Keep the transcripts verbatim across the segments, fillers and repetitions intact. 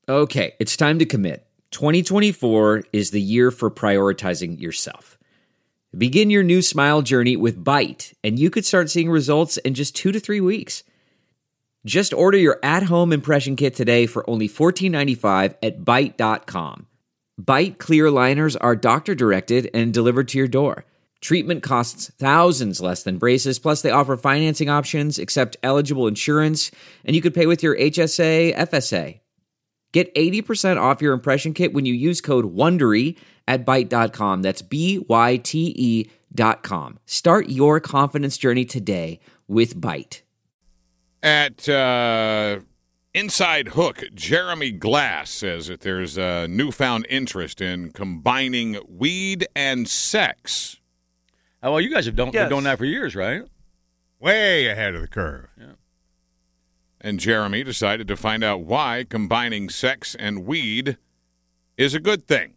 Okay, it's time to commit. twenty twenty-four is the year for prioritizing yourself. Begin your new smile journey with Byte, and you could start seeing results in just two to three weeks. Just order your at-home impression kit today for only fourteen ninety-five at byte dot com. Byte clear aligners are doctor-directed and delivered to your door. Treatment costs thousands less than braces, plus they offer financing options, accept eligible insurance, and you could pay with your H S A, F S A. Get eighty percent off your impression kit when you use code WONDERY at byte dot com. That's B Y T E dot com. Start your confidence journey today with Byte. At uh, Inside Hook, Jeremy Glass says that there's a newfound interest in combining weed and sex. Oh, well, you guys have done, Yes. been doing that for years, right? Way ahead of the curve. Yeah. And Jeremy decided to find out why combining sex and weed is a good thing.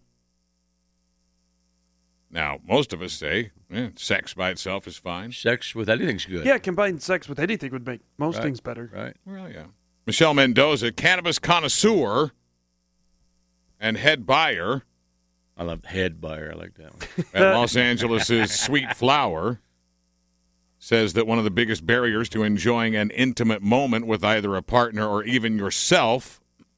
Now, most of us say eh, sex by itself is fine. Sex with anything's good. Yeah, combined sex with anything would make most Right. things better. Right. Well, yeah. Michelle Mendoza, cannabis connoisseur and head buyer I love head buyer. I like that one. at Los Angeles' Sweet Flower, says that one of the biggest barriers to enjoying an intimate moment with either a partner or even yourself,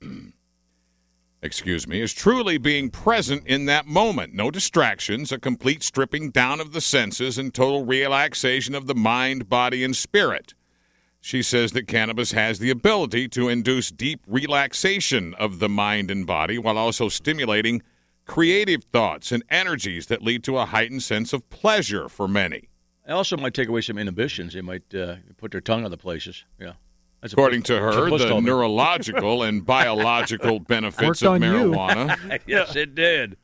excuse me, is truly being present in that moment. No distractions, a complete stripping down of the senses, and total relaxation of the mind, body, and spirit. She says that cannabis has the ability to induce deep relaxation of the mind and body while also stimulating creative thoughts and energies that lead to a heightened sense of pleasure for many. It also might take away some inhibitions. They might uh, put their tongue other places. Yeah. That's a According plus- to that's a her, plus the told me. neurological and biological benefits Worked of on you. marijuana. Yes, it did.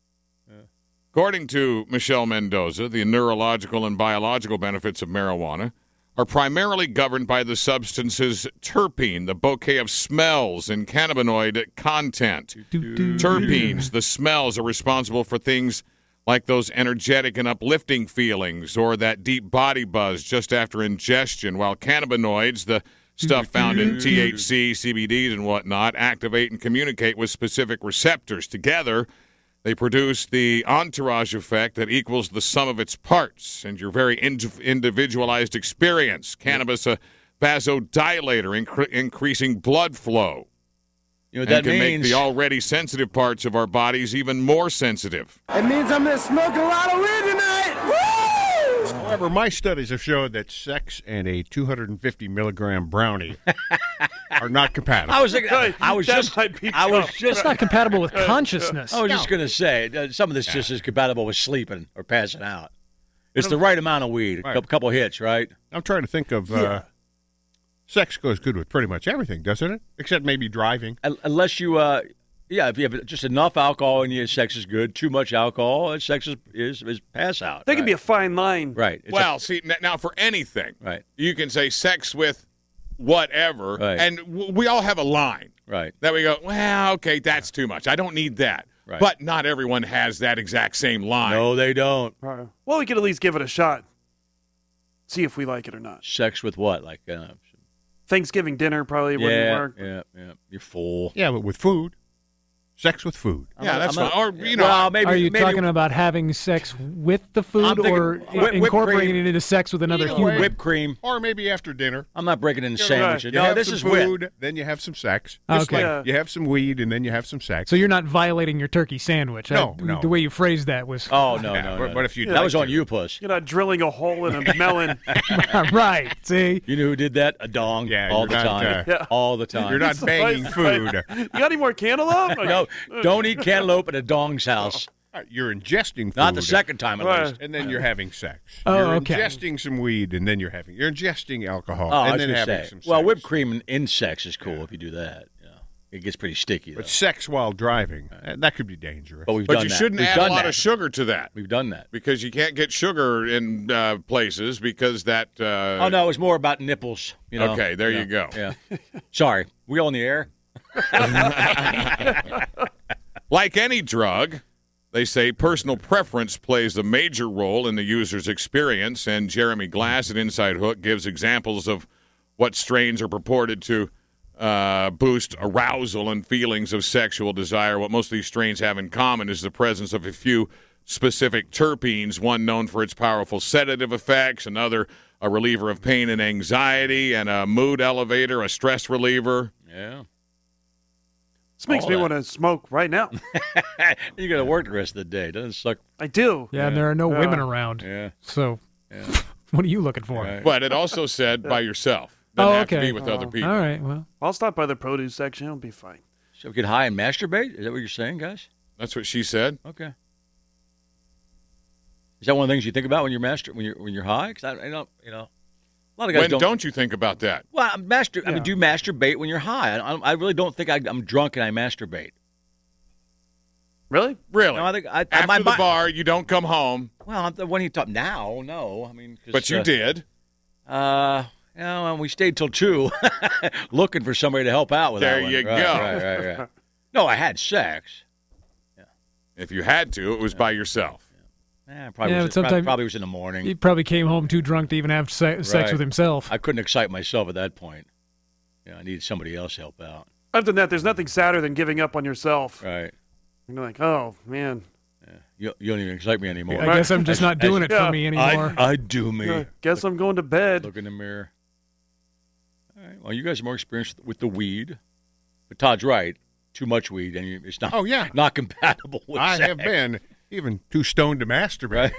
According to Michelle Mendoza, the neurological and biological benefits of marijuana are primarily governed by the substance's terpene, the bouquet of smells and cannabinoid content. Terpenes, the smells, are responsible for things like those energetic and uplifting feelings or that deep body buzz just after ingestion, while cannabinoids, the stuff found in T H C, C B Ds, and whatnot, activate and communicate with specific receptors. Together, they produce the entourage effect that equals the sum of its parts and your very ind- individualized experience. Cannabis, a vasodilator, incre- increasing blood flow. You know what And that can means? make the already sensitive parts of our bodies even more sensitive. It means I'm going to smoke a lot of weed tonight. Woo! However, my studies have showed that sex and a two hundred fifty milligram brownie are not compatible. I was thinking, I was That just, might be I was tough. just, It's not compatible with consciousness. I was just going to say, uh, some of this just is compatible with sleeping or passing out. It's the right amount of weed, a Right. couple, couple hits, right? I'm trying to think of. Uh, sex goes good with pretty much everything, doesn't it? Except maybe driving. Un- Unless you, uh, yeah, if you have just enough alcohol in you, sex is good. Too much alcohol, and sex is is, is pass out. There right? can be a fine line. right. It's a- Well, see, n- now for anything, right, you can say sex with whatever, Right. and w- we all have a line right. that we go, well, okay, that's too much. I don't need that. Right. But not everyone has that exact same line. No, they don't. All right. Well, we could at least give it a shot. See if we like it or not. Sex with what? Like, uh, Thanksgiving dinner probably wouldn't yeah, work. yeah, yeah. You're full. Yeah, but with food. Sex with food. Yeah, I'm that's not- fine. Or, you know, well, maybe, Are you maybe talking about having sex with the I'm food thinking or whip- whipped incorporating cream. it into sex with another Either human? way. whipped cream? Or maybe after dinner. I'm not breaking it into Yeah, sandwiches. You No, have this some is whipped. food, then you have some sex. Just Okay. like Yeah. you have some weed, and then you have some sex. So you're not violating your turkey sandwich. No, I- no. The way you phrased that was Oh no, Yeah, no, but- no. but if you that was like on to. you, puss. You're not drilling a hole in a melon. right. See, You know who did that? A dong. Yeah, all you're the not, time. uh, Yeah. All the time. You're not banging food. You got any more cantaloupe? No, don't eat cantaloupe at a dong's house. You're ingesting food. Not the second time, at Right. least. And then you're having sex. Oh, you're okay. ingesting some weed, and then you're having you're ingesting alcohol, Oh, I and was then gonna having say. some sex. Well, whipped cream in, in sex is cool if you do that. Yeah. It gets pretty sticky, though. But sex while driving, uh, that could be dangerous. But we've but done you that. shouldn't We've add a done lot that. of sugar to that We've done that. because you can't get sugar in uh, places because that. Uh, Oh no, it's more about nipples. You know. Okay, there Yeah. you go. Yeah. Sorry, we on the air? Like any drug, they say personal preference plays a major role in the user's experience, and Jeremy Glass at Inside Hook gives examples of what strains are purported to uh, boost arousal and feelings of sexual desire. What most of these strains have in common is the presence of a few specific terpenes, one known for its powerful sedative effects, another a reliever of pain and anxiety, and a mood elevator, a stress reliever. Yeah. This makes All me that. want to smoke right now. You got to work the rest of the day. Doesn't suck. I do. Yeah, and there are no Yeah. women around. Yeah. So, Yeah. what are you looking for? Right. But it also said by yourself. Doesn't Oh, have to okay. be with other Oh. people. All right. Well, I'll stop by the produce section. It'll be fine. So get high and masturbate? Is that what you're saying, guys? That's what she said. Okay. Is that one of the things you think about when you're master when you're when you're high? Because I, I don't, you know, a lot of guys When don't. don't you think about that? Well, I'm master. I Yeah. mean, do you masturbate when you're high? I, I really don't think I, I'm drunk and I masturbate. Really? Really? No, I think I, After my, the my- bar, you don't come home, Well, I'm- when you talk now, no. I mean, 'cause, but you uh, did. Uh, you know, and we stayed till two, looking for somebody to help out with There that one. you Right, go. Right, right, right. No, I had sex. If you had to, it was by yourself. Eh, probably, Yeah, was, but sometime- probably, probably was in the morning. he probably came home too drunk to even have se- sex Right. with himself. I couldn't excite myself at that point. Yeah, I needed somebody else to help out. Other than that, there's nothing sadder than giving up on yourself. Right. You're like, oh, man. Yeah. You, you don't even excite me anymore. I guess I'm just not doing it Yeah. for me anymore. I, I do me. Uh, guess I'm going to bed. Look in the mirror. All right. Well, you guys are more experienced with the weed. But Todd's right. Too much weed, and you, it's not, Oh, yeah. not compatible with I sex. have been even too stoned to masturbate.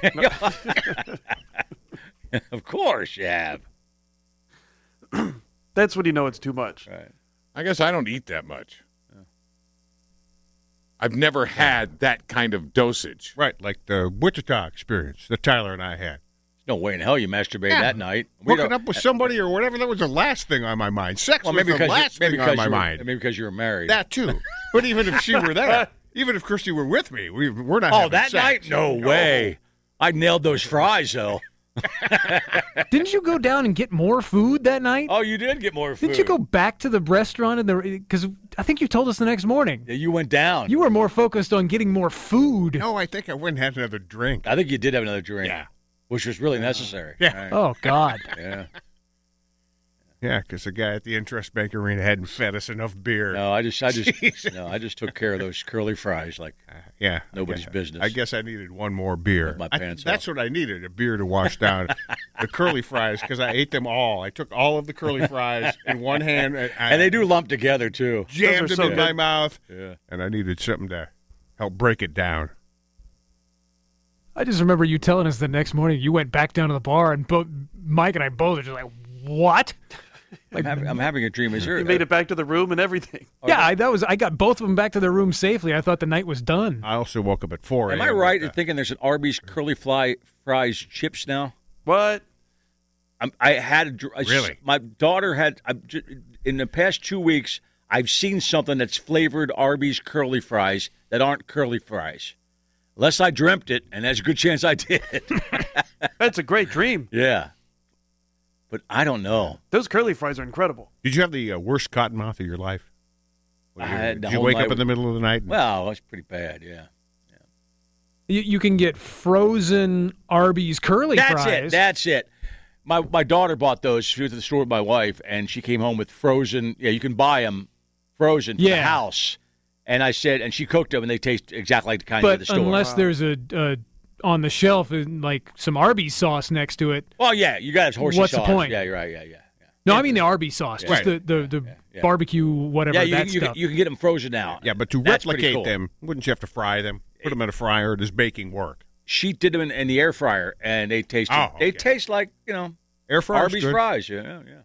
Right? Of course you have. That's when you know it's too much. Right. I guess I don't eat that much. I've never had that kind of dosage. Right, like the Wichita experience that Tyler and I had. No way in hell you masturbated Yeah. that night. We Hooking don't- up with somebody or whatever, that was the last thing on my mind. Sex Well, was maybe the because, last you, maybe thing because on my you were, mind. maybe because you were married. That too. But even if she were there, even if Christy were with me, we, we're not oh, having that sex. night? No way. I nailed those fries, though. Didn't you go down and get more food that night? Oh, you did get more food. Didn't you go back to the restaurant and the because I think you told us the next morning Yeah, you went down. you were more focused on getting more food. No, I think I went and had another drink. I think you did have another drink. Yeah. Which was really necessary. Yeah. Right. Oh God! Yeah. Yeah, because the guy at the Interest Bank Arena hadn't fed us enough beer. No, I just, I just, Jeez. no, I just took care of those curly fries. Like, Uh, yeah. Nobody's I guess, business. I guess I needed one more beer. With my I- pants that's off. what I needed, a beer to wash down the curly fries, because I ate them all. I took all of the curly fries in one hand. And, I and they do lump together too. jammed Those them are in so my good. mouth, Yeah. and I needed something to help break it down. I just remember you telling us the next morning you went back down to the bar and both Mike and I both are just like, what? I'm, having, I'm having a dream. Is there? You made it back to the room and everything. Yeah, I, that was. I got both of them back to their room safely. I thought the night was done. I also woke up at four. Am a I m right with in thinking there's an Arby's curly fly fries chips now? What? I'm, I had a, dr- a s- Really? My daughter had I'm ju- in the past two weeks. I've seen something that's flavored Arby's curly fries that aren't curly fries. Unless I dreamt it, and there's a good chance I did. That's a great dream. Yeah, but I don't know. Those curly fries are incredible. Did you have the uh, worst cotton mouth of your life? I had the Did you whole wake night up in the middle of the night? and- Well, that's pretty bad. Yeah, You, you can get frozen Arby's curly that's fries. it. That's it. My my daughter bought those. She was at the store with my wife, and she came home with frozen. Yeah, you can buy them frozen for the Yeah. house. And I said, and she cooked them, and they taste exactly like the kind of but the store. unless there's a, a on the shelf uh, like some Arby's sauce next to it. Well, yeah, you got to have horsey What's the sauce. point? Yeah, you're right. Yeah, yeah, yeah. No, I mean the Arby's sauce, just Right. the the, the yeah. barbecue whatever Yeah, you, that you, stuff. can, you can get them frozen now. Yeah, but to That's pretty replicate cool. them, wouldn't you have to fry them? Put them in a fryer. Does baking work? She did them in, in the air fryer, and they taste Oh, they okay. taste like you know Air fryer's Arby's good. fries. Yeah, yeah, yeah.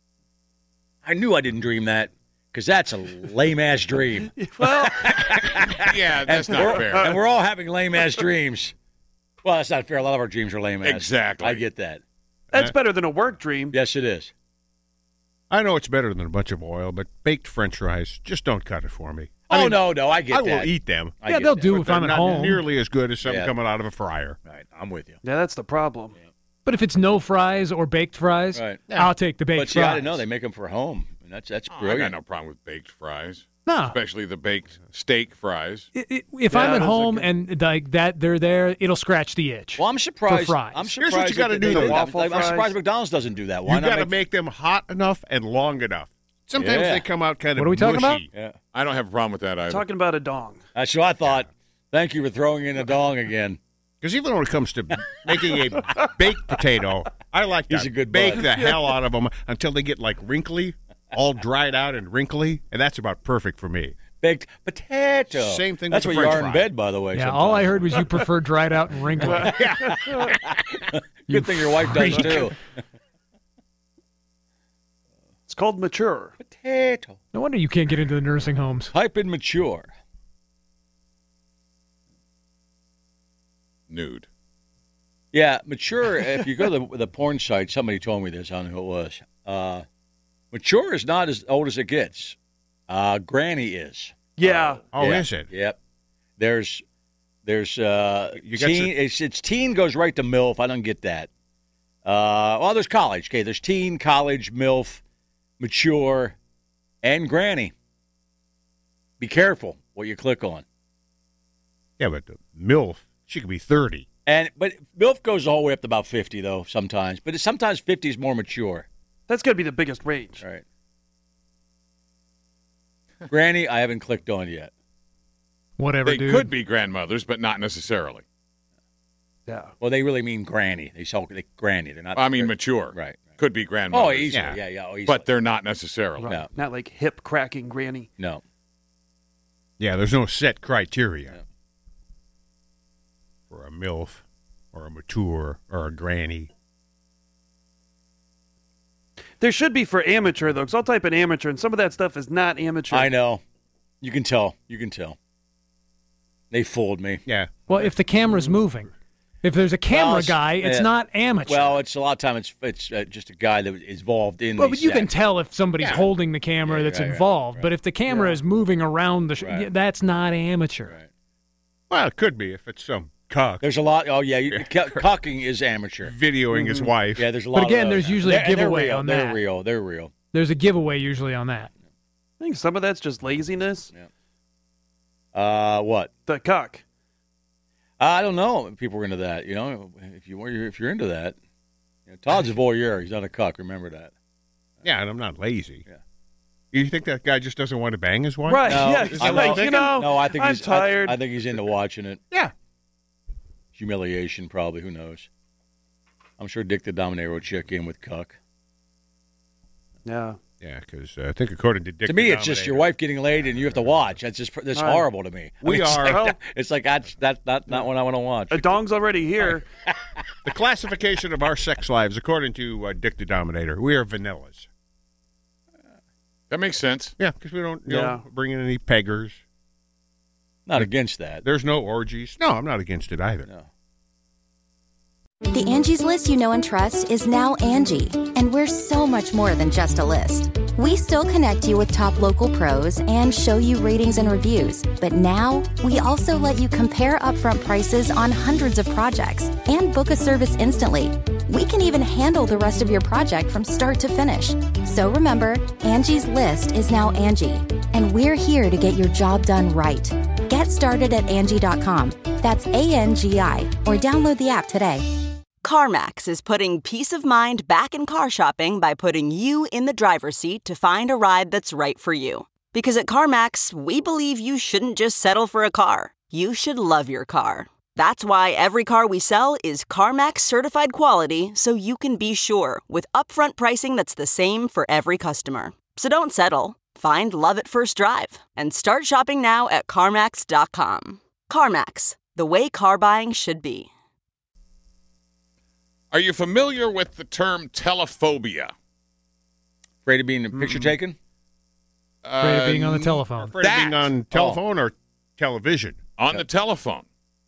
I knew I didn't dream that because that's a lame ass dream. Well, Yeah, that's and not we're, fair. And we're all having lame ass dreams. Well, that's not fair. A lot of our dreams are lame ass. Exactly. I get that. that's better than a work dream. Yes, it is. I know it's better than a bunch of oil, but baked French fries, just don't cut it for me. Oh I mean, no, no, I get I that. will eat them. I yeah, get they'll that. do but if I'm they're at not home. nearly as good as something Yeah. coming out of a fryer. Right, I'm with you. Yeah, that's the problem. But if it's no fries or baked fries, Right. I'll take the baked But see, fries. I didn't know they make them for home. And that's that's Oh, I got brilliant. no problem with baked fries, No. especially the baked steak fries. I- I- If Yeah, I'm at those are home good. and like that, they're there. It'll scratch the itch. Well, I'm surprised. fries. I'm Here's surprised what you gotta that do, they though. that. Waffle Like, I'm fries. surprised McDonald's doesn't do that. Why You not got to make, make them hot enough and long enough Sometimes Yeah. they come out kind of What are we talking about? mushy. Yeah. I don't have a problem with that either. Talking about a dong. That's what I thought. Thank you for throwing in a dong again. Because even when it comes to making a baked potato, I like He's to a good bake bud. the hell out of them until they get like wrinkly, all dried out and wrinkly, and that's about perfect for me. Baked potato. Same thing That's with what the you French are in fry. bed, by the way. Yeah, sometimes. all I heard was you prefer dried out and wrinkly. Good thing your wife does too. It's called mature. Potato. No wonder you can't get into the nursing homes. Type in mature. Nude. Yeah, mature. If you go to the, the porn site, somebody told me this. I don't know who it was. Uh, mature is not as old as it gets. Uh, granny is. Yeah. Oh, Yeah. is it? Yep. There's, there's uh, You got teen. your- It's, it's teen goes right to MILF. I don't get that. Uh, well, there's college. Okay, there's teen, college, MILF, mature, and granny. Be careful what you click on. Yeah, but the MILF, she could be thirty. And but MILF goes all the way up to about fifty though sometimes. But it's, sometimes fifty is more mature. That's got to be the biggest range. All right. Granny, I haven't clicked on yet. Whatever, They dude. could be grandmothers, but not necessarily. Yeah. Well, they really mean granny. They sell they, granny. They're not. I mean, they're- mature. Right. right. Could be grandmothers. Oh, easily. Yeah. Yeah, yeah. Oh, easily. But they're not necessarily. Right. No. Not like hip cracking granny. no. Yeah, there's no set criteria Yeah. for a MILF or a mature or a granny. There should be for amateur, though, because I'll type in amateur, and some of that stuff is not amateur. I know. You can tell. You can tell. They fooled me. Yeah. Well, if the camera's moving. If there's a camera Well, it's- guy, it's yeah. not amateur. Well, it's a lot of time. It's it's uh, just a guy that is involved in. Well, the but you can set. tell if somebody's Yeah. holding the camera Yeah, that's right, right, involved. right. But if the camera Yeah. is moving around the, sh- Right. yeah, that's not amateur. Right. Well, it could be if it's some cuck There's a lot. Oh yeah, you, cu- cucking is amateur. videoing his wife. Yeah, there's a lot. But again, of those. there's usually a They're- and they're giveaway real. on They're that. real. They're real. There's a giveaway usually on that. I think some of that's just laziness. Uh, what? The cuck. I don't know if people are into that. You know, if you were, if you're into that, you know, Todd's a voyeur. He's not a cuck. Remember that. Yeah, and I'm not lazy. Yeah. You think that guy just doesn't want to bang his wife? Right. No, yeah. I He's know. like, you know, No, I think I'm he's tired. I, I think he's into watching it. Yeah. Humiliation, probably. Who knows? I'm sure Dick the Dominator will check in with cuck. yeah. Yeah, because uh, I think according to Dick To me, the it's just your Dominator- wife getting laid and you have to watch. That's just that's Right. horrible to me. I We mean, it's are- Like, Well- it's like that's that's not not what I want to watch. A dong's already here. The classification of our sex lives, according to uh, Dick the Dominator, we are vanillas. That makes sense. Yeah, because we don't you Yeah. know, bring in any peggers. Not against that. There's no orgies. No, I'm not against it either. No. The Angie's List you know and trust is now Angie, and we're so much more than just a list. We still connect you with top local pros and show you ratings and reviews, but now we also let you compare upfront prices on hundreds of projects and book a service instantly. We can even handle the rest of your project from start to finish. So remember, Angie's List is now Angie, and we're here to get your job done right. Get started at Angie dot com. That's A N G I, or download the app today. CarMax is putting peace of mind back in car shopping by putting you in the driver's seat to find a ride that's right for you. Because at CarMax, we believe you shouldn't just settle for a car. You should love your car. That's why every car we sell is CarMax certified quality, so you can be sure with upfront pricing that's the same for every customer. So don't settle. Find love at first drive and start shopping now at CarMax dot com. CarMax, the way car buying should be. Are you familiar with the term telephobia? Afraid of being picture taken? Afraid of being on the Uh, telephone. Afraid of being That- on telephone or television. On the telephone.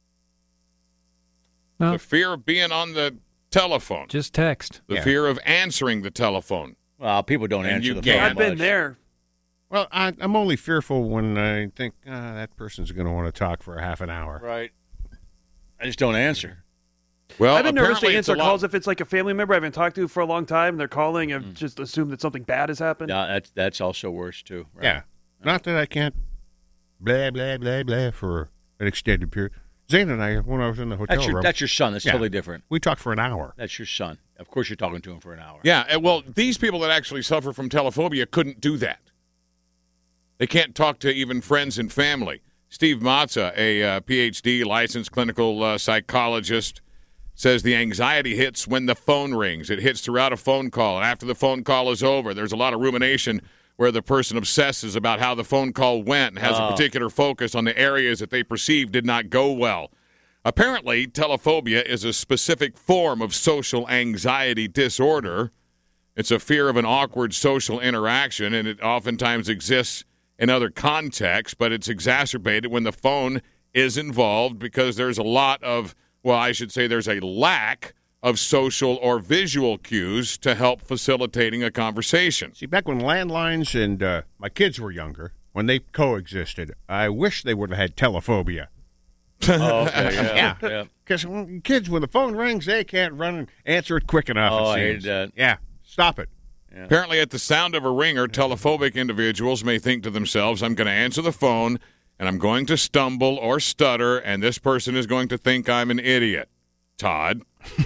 No, The fear of being on the telephone. just text. The Yeah. fear of answering the telephone. Well, people don't And answer you the get- phone. I've been much. there. Well, I, I'm only fearful when I think ah, that person's going to want to talk for a half an hour. Right. I just don't answer. Well, I've been nervous to apparently it's answer a lot- calls if it's like a family member I haven't talked to for a long time. And they're calling and just assume that something bad has happened. Yeah, that's that's also worse too. Right? Yeah. Not that I can't blah, blah, blah, blah for an extended period. Zane and I, when I was in the hotel That's your room, that's your son. That's Yeah. totally different. we talked for an hour. That's your son. Of course you're talking to him for an hour. Yeah, and well, these people that actually suffer from telephobia couldn't do that. They can't talk to even friends and family. Steve Mazza, a uh, P H D licensed clinical uh, psychologist, says the anxiety hits when the phone rings. It hits throughout a phone call, and after the phone call is over, there's a lot of rumination where the person obsesses about how the phone call went and has oh. a particular focus on the areas that they perceive did not go well. Apparently, telephobia is a specific form of social anxiety disorder. It's a fear of an awkward social interaction, and it oftentimes exists in other contexts, but it's exacerbated when the phone is involved because there's a lot of, well, I should say there's a lack of social or visual cues to help facilitating a conversation. See, back when landlines and uh, my kids were younger, when they coexisted, I wish they would have had telephobia. Oh, okay, yeah. Yeah. Because yeah. kids, when the phone rings, they can't run and answer it quick enough. Oh, it I seems. hated that. Yeah, stop it. Yeah. Apparently, at the sound of a ringer, telephobic individuals may think to themselves, I'm going to answer the phone, and I'm going to stumble or stutter, and this person is going to think I'm an idiot. Todd.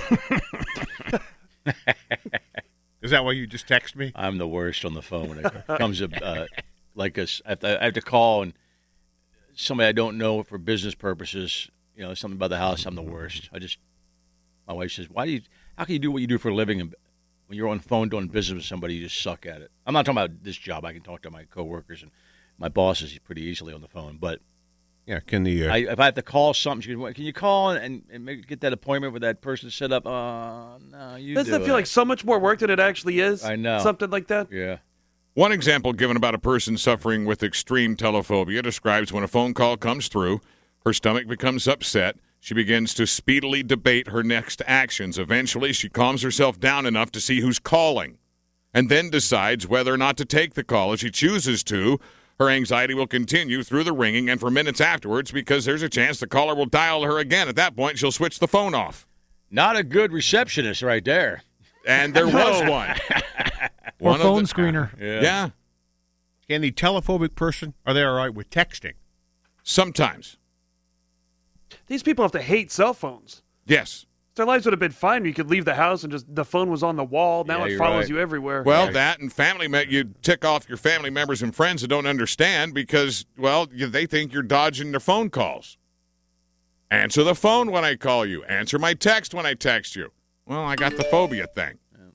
Is that why you just text me? I'm the worst on the phone when it comes to, uh, like, a, I, have to, I have to call, and somebody I don't know for business purposes, you know, something about the house, I'm the worst. I just, my wife says, why do you, how can you do what you do for a living and when you're on the phone doing business with somebody, you just suck at it? I'm not talking about this job. I can talk to my coworkers and my bosses pretty easily on the phone. But yeah, can the uh... I, if I have to call something, she goes, can you call and, and make, get that appointment with that person set up? Uh, no, you Doesn't do that feel it. like so much more work than it actually is? I know. Something like that? Yeah. One example given about a person suffering with extreme telephobia describes when a phone call comes through, her stomach becomes upset. She begins to speedily debate her next actions. Eventually, she calms herself down enough to see who's calling and then decides whether or not to take the call. If she chooses to, her anxiety will continue through the ringing and for minutes afterwards because there's a chance the caller will dial her again. At that point, she'll switch the phone off. Not a good receptionist right there. And there was one. Or one phone the, screener. Yeah. yeah. Can the telephobic person, are they all right with texting? Sometimes. These people have to hate cell phones. Yes. Their lives would have been fine. You could leave the house and just the phone was on the wall. Now Yeah, it follows right. you everywhere. Well, Right. that and family, you tick off your family members and friends that don't understand because, well, you- they think you're dodging their phone calls. Answer the phone when I call you. Answer my text when I text you. Well, I got the phobia thing.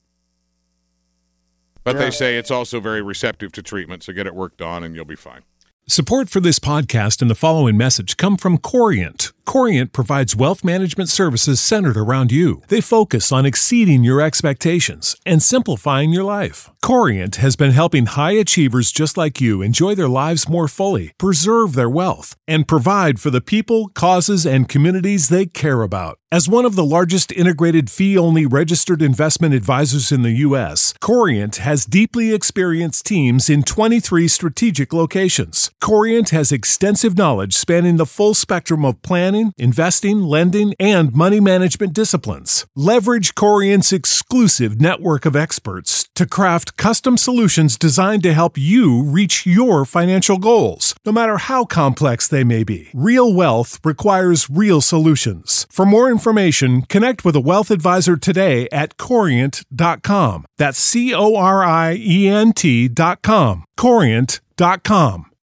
But Yeah. they say it's also very receptive to treatment, so get it worked on and you'll be fine. Support for this podcast and the following message come from Corient. Corient provides wealth management services centered around you. They focus on exceeding your expectations and simplifying your life. Corient has been helping high achievers just like you enjoy their lives more fully, preserve their wealth, and provide for the people, causes, and communities they care about. As one of the largest integrated fee-only registered investment advisors in the U S, Corient has deeply experienced teams in twenty-three strategic locations. Corient has extensive knowledge spanning the full spectrum of planning, investing, lending, and money management disciplines. Leverage Corient's exclusive network of experts to craft custom solutions designed to help you reach your financial goals, no matter how complex they may be. Real wealth requires real solutions. For more information, connect with a wealth advisor today at corient dot com. That's C O R I E N T dot com. corient dot com.